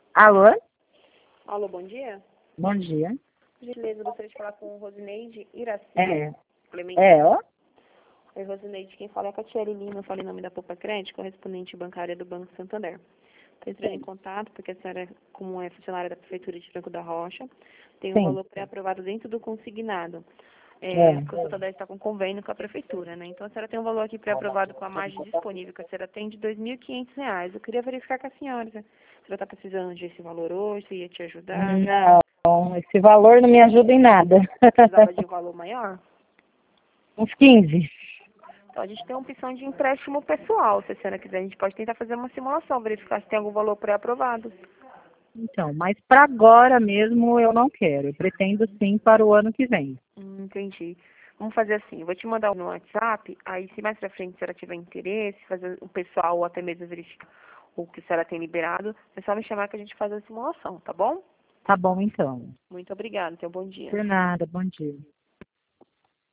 Alô? Alô, bom dia. Bom dia. Por gentileza, eu gostaria de falar com Rosineide Iraci É, Clemente. ó. Oi, Rosineide, quem fala é a Catiele Lima, eu falo em nome da Poupa Crédito, correspondente bancária do Banco Santander. Estou entrando em contato porque a senhora, como é funcionária da Prefeitura de Franco da Rocha, tem um Sim. valor pré-aprovado dentro do consignado. É. Porque o Santander está com convênio com a Prefeitura, né? Então a senhora tem um valor aqui pré-aprovado com a margem disponível que a senhora tem de R$ 2.500. Eu queria verificar com a senhora se a senhora está precisando desse valor hoje, se ia te ajudar. Não, esse valor não me ajuda em nada. Precisava de um valor maior? Uns 15. Então, a gente tem uma opção de empréstimo pessoal. Se a senhora quiser, a gente pode tentar fazer uma simulação, verificar se tem algum valor pré-aprovado. Então, mas para agora mesmo eu não quero. Eu pretendo sim para o ano que vem. Entendi. Vamos fazer assim, eu vou te mandar no WhatsApp, aí se mais pra frente a senhora tiver interesse, fazer o pessoal ou até mesmo verificar o que a senhora tem liberado, é só me chamar que a gente faz a simulação, tá bom? Tá bom, então. Muito obrigada, tenha um bom dia. Por nada, bom dia.